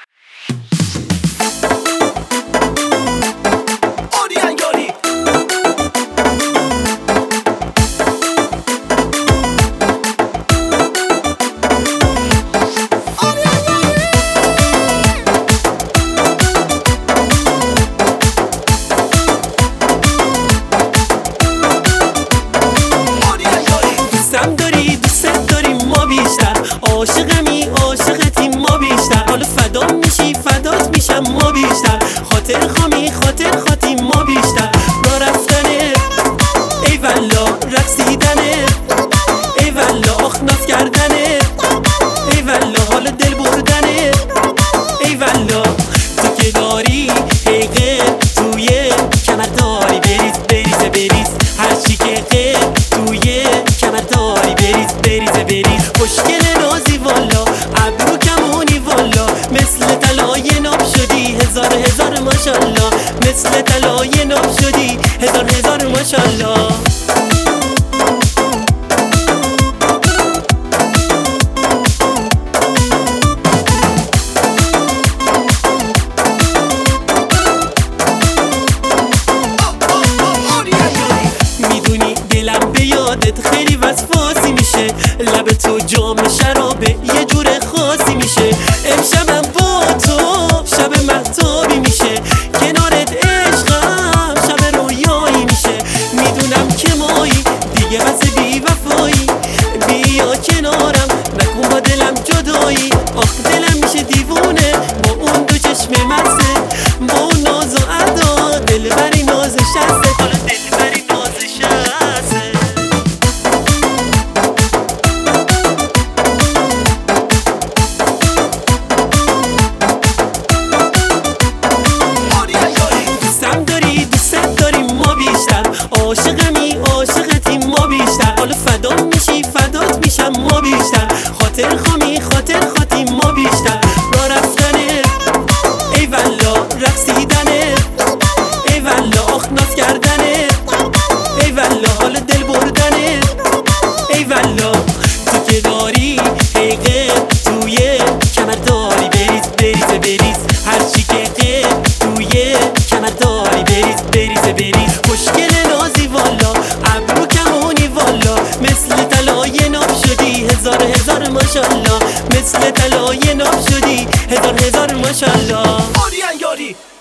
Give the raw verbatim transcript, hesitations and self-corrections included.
عاشقمی عاشقتیم ما بیشتر، حالا فدا میشی فدات میشم ما بیشتر، خاطر خامی خاطر خاطیم ما بیشتر، را رفتنه ای والا رقصیدنه ای والا آخناس کردنه ای والا حال دل بردنه ای والا تو که داری حیقه توی کمر داری بریز بریز بریز هرچی که غیر توی کمر داری بریز بریز بریز خوشگل نازی والا ابرو کمونی والا مثل طلای ناب شدی هزار هزار ماشالله مثل طلای ناب شدی هزار هزار ماشالله یادت خیلی وسواسی میشه لب تو جام شرابه یه جور خاصی میشه امشبم با تو شب مهتابی میشه کنارت عشقم شب رویایی میشه میدونم که مایی دیگه بس بی وفایی بیا کنارم نکن با دلم جدایی آخ دلم میشه دیوونه با اون دو چشم مزه با اون ناز و ادا دلبری نازش هسته حالا دلبری نازش هسته عاشقمی عاشقتیم ما بیشتر، حالا فدا میشی فدات میشم ما بیشتر، خاطر خامی خاطر خاطیم ما بیشتر، را رفتنه ای والا رقصیدنه ای والا آخناس کردنه ای والا حال دل بردنه ای والا تو که داری حیقه توی کمر داری بریز بریز بریز هرچی که غیر توی کمر داری بریز بریز بریز خوشگل نازی والا ابرو کمونی والا مثل طلای ناب شدی هزار هزار ماشالله مثل طلای ناب شدی هزار هزار ماشالله.